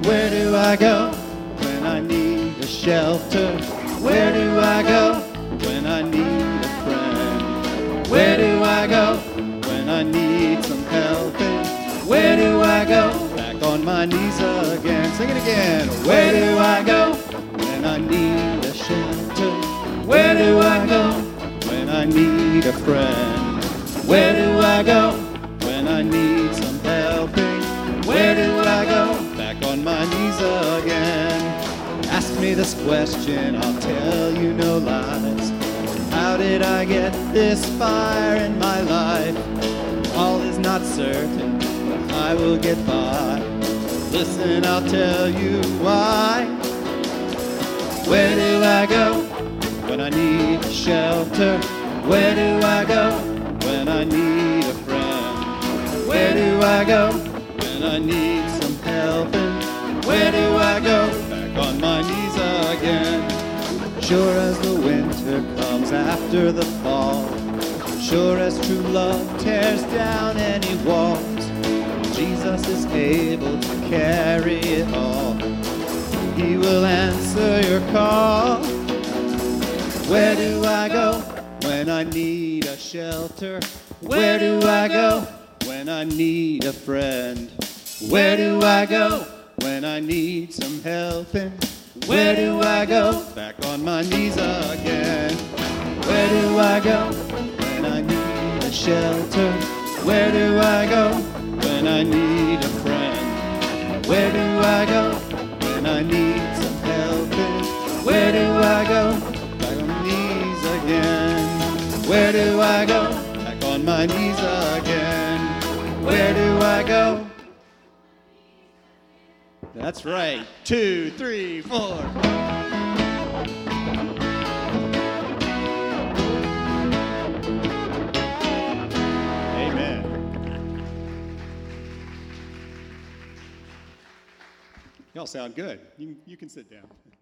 Where do I go when I need a shelter? Where do I go when I need a friend? Where do I go when I need some helping? Where do I go? Back on my knees again. Sing it again. Where do I go when I need a shelter? Where do I go when I need a friend? Where do I go when I need some helping? Where do I go? Back on my knees again. Ask me this question, I'll tell you no lies. How did I get this fire in my life? All is not certain, but I will get by. Listen, I'll tell you why. Where do I go when I need a shelter? Where do I go when I need a friend? Where do I go when I need some helping? Where do I go? Back on my knees again. Sure as the winter comes after the fall, sure as true love tears down any walls, Jesus is able to carry it all. He will answer your call. Where do I go when I need a shelter? Where do I go when I need a friend? Where do I go when I need some helping? Where do I go? Back on my knees again. Where do I go when I need a shelter? Where do I go when I need a friend? Where do I go when I need some helping? Where do I go? Back on my knees again. Where do I go? Back on my knees again. Where do I go? That's right. 2, 3, 4. Amen. Y'all sound good. You can sit down.